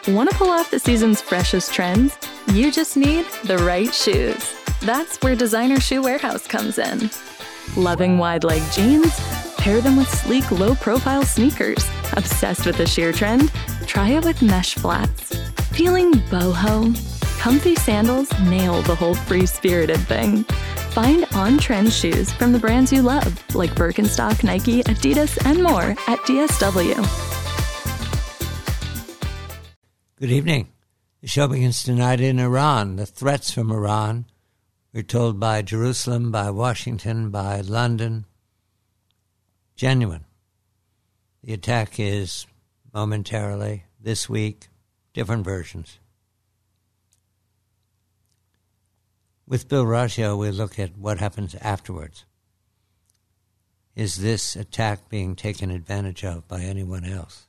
Want to pull off the season's freshest trends? You just need the right shoes. That's where Designer Shoe Warehouse comes in. Loving wide-leg jeans? Pair them with sleek, low-profile sneakers. Obsessed with the sheer trend? Try it with mesh flats. Feeling boho? Comfy sandals nail the whole free-spirited thing. Find on-trend shoes from the brands you love, like Birkenstock, Nike, Adidas, and more at DSW. Good evening. The show begins tonight in Iran. The threats from Iran, we're told, by Jerusalem, by Washington, by London, genuine. The attack is momentarily, this week, different versions. With Bill Raggio, we look at what happens afterwards. Is this attack being taken advantage of by anyone else?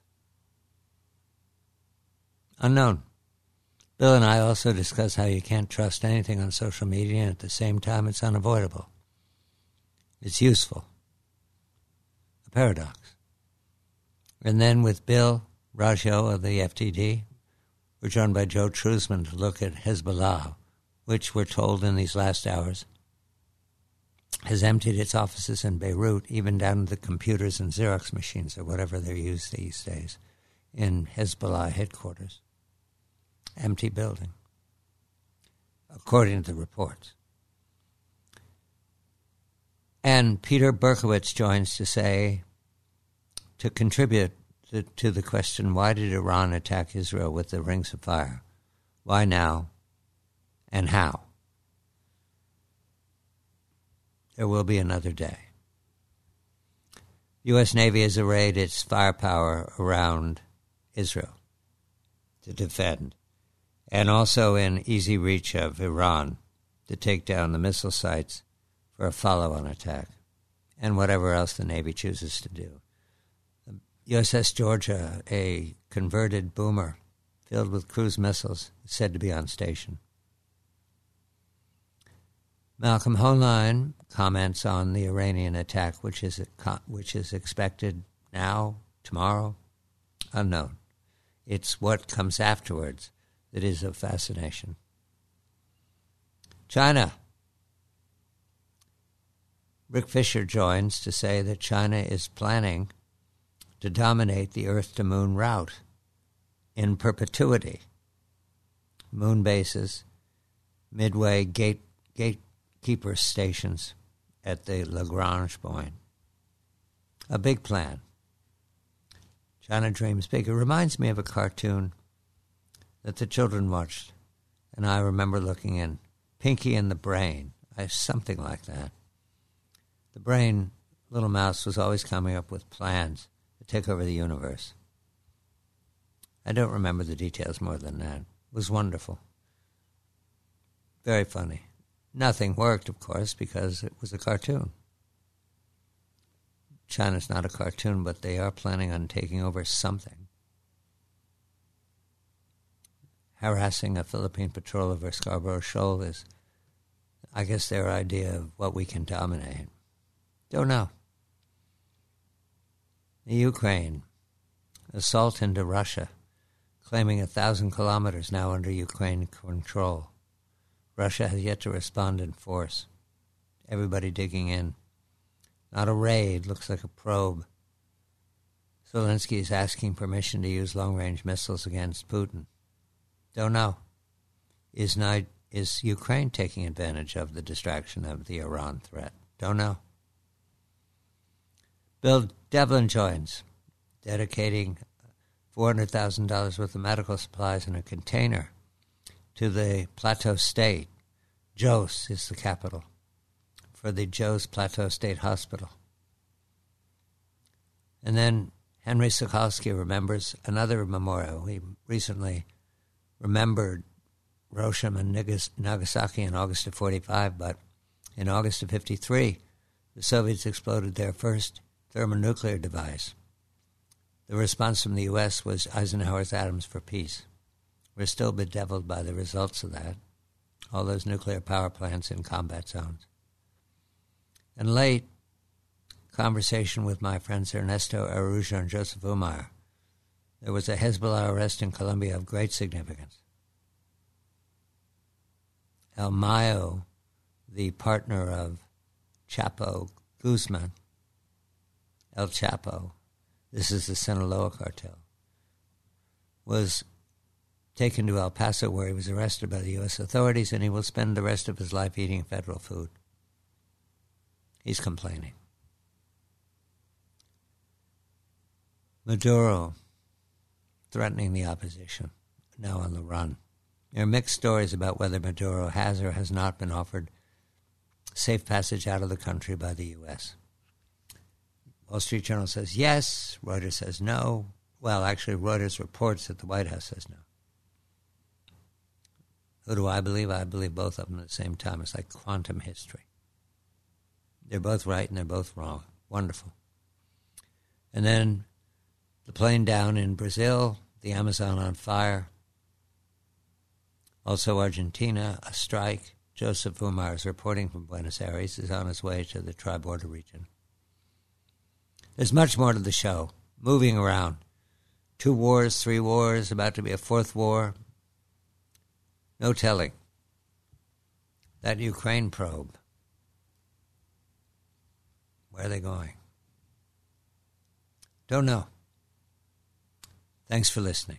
Unknown. Bill and I also discuss how you can't trust anything on social media, and at the same time it's unavoidable. It's useful. A paradox. And then with Bill Raggio of the FTD, we're joined by Joe Truzman to look at Hezbollah, which we're told in these last hours has emptied its offices in Beirut, even down to the computers and Xerox machines or whatever they're used these days, in Hezbollah headquarters. Empty building, according to the reports. And Peter Berkowitz joins to contribute to the question, why did Iran attack Israel with the rings of fire? Why now and how? There will be another day. The U.S. Navy has arrayed its firepower around Israel to defend, and also in easy reach of Iran to take down the missile sites for a follow-on attack, and whatever else the Navy chooses to do. The USS Georgia, a converted boomer filled with cruise missiles, is said to be on station. Malcolm Hoenlein comments on the Iranian attack, which is expected now, tomorrow, unknown. It's what comes afterwards that is of fascination. China. Rick Fisher joins to say that China is planning to dominate the Earth-to-Moon route in perpetuity. Moon bases, midway gatekeeper stations at the Lagrange point. A big plan. China dreams big. It reminds me of a cartoon that the children watched, and I remember looking in, Pinky and the Brain, something like that. The brain, little mouse, was always coming up with plans to take over the universe. I don't remember the details more than that. It was wonderful. Very funny. Nothing worked, of course, because it was a cartoon. China's not a cartoon, but they are planning on taking over something. Harassing a Philippine patrol over Scarborough Shoal is, I guess, their idea of what we can dominate. Don't know. The Ukraine, assault into Russia, claiming 1,000 kilometers now under Ukraine control. Russia has yet to respond in force. Everybody digging in. Not a raid, looks like a probe. Zelensky is asking permission to use long-range missiles against Putin. Don't know. Is Ukraine taking advantage of the distraction of the Iran threat? Don't know. Bill Devlin joins, dedicating $400,000 worth of medical supplies in a container to the Plateau State. Jos is the capital for the Jos Plateau State Hospital. And then Henry Sokolsky remembers another memorial. He recently remembered Hiroshima and Nagasaki in August of 1945, but in August of 1953, the Soviets exploded their first thermonuclear device. The response from the U.S. was Eisenhower's Atoms for Peace. We're still bedeviled by the results of that, all those nuclear power plants in combat zones. And late, conversation with my friends Ernesto Araujo and Joseph Umar there was a Hezbollah arrest in Colombia of great significance. El Mayo, the partner of Chapo Guzman, El Chapo, this is the Sinaloa cartel, was taken to El Paso where he was arrested by the U.S. authorities, and he will spend the rest of his life eating federal food. He's complaining. Maduro, threatening the opposition, now on the run. There are mixed stories about whether Maduro has or has not been offered safe passage out of the country by the U.S. Wall Street Journal says yes. Reuters says no. Well, actually, Reuters reports that the White House says no. Who do I believe? I believe both of them at the same time. It's like quantum history. They're both right and they're both wrong. Wonderful. And then the plane down in Brazil, the Amazon on fire. Also Argentina, a strike. Joseph Umar is reporting from Buenos Aires. Is on his way to the tri-border region. There's much more to the show. Moving around. 2 wars, 3 wars, about to be a 4th war. No telling. That Ukraine probe. Where are they going? Don't know. Thanks for listening.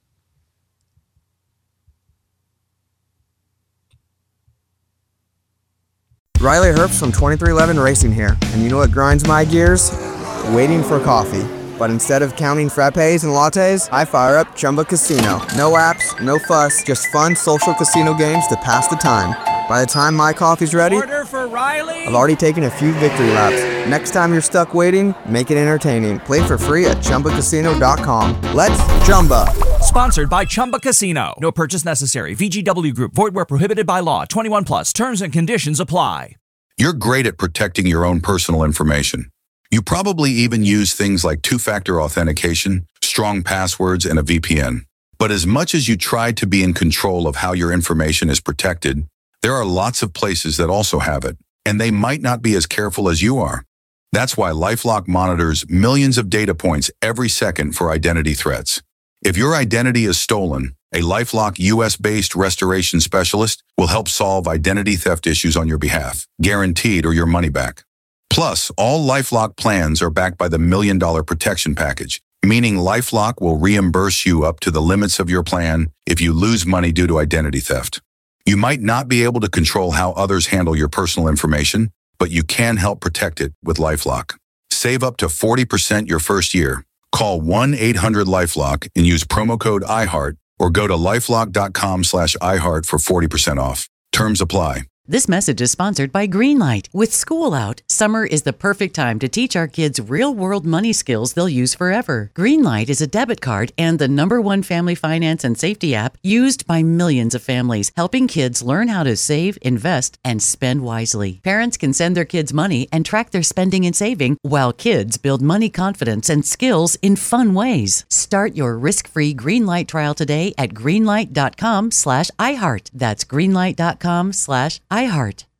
Riley Herbst from 2311 Racing here, and you know what grinds my gears? Waiting for coffee. But instead of counting frappes and lattes, I fire up Chumba Casino. No apps, no fuss, just fun social casino games to pass the time. By the time my coffee's ready, order for Riley. I've already taken a few victory laps. Next time you're stuck waiting, make it entertaining. Play for free at ChumbaCasino.com. Let's Chumba. Sponsored by Chumba Casino. No purchase necessary. VGW Group. Void where prohibited by law. 21 plus. Terms and conditions apply. You're great at protecting your own personal information. You probably even use things like 2-factor authentication, strong passwords, and a VPN. But as much as you try to be in control of how your information is protected, there are lots of places that also have it, and they might not be as careful as you are. That's why LifeLock monitors millions of data points every second for identity threats. If your identity is stolen, a LifeLock US-based restoration specialist will help solve identity theft issues on your behalf, guaranteed or your money back. Plus, all LifeLock plans are backed by the $1 Million Protection Package, meaning LifeLock will reimburse you up to the limits of your plan if you lose money due to identity theft. You might not be able to control how others handle your personal information, but you can help protect it with LifeLock. Save up to 40% your first year. Call 1-800-LifeLock and use promo code iHeart or go to lifelock.com/iHeart for 40% off. Terms apply. This message is sponsored by Greenlight. With school out, summer is the perfect time to teach our kids real-world money skills they'll use forever. Greenlight is a debit card and the #1 family finance and safety app used by millions of families, helping kids learn how to save, invest, and spend wisely. Parents can send their kids money and track their spending and saving, while kids build money confidence and skills in fun ways. Start your risk-free Greenlight trial today at greenlight.com/iHeart. That's greenlight.com/iHeart.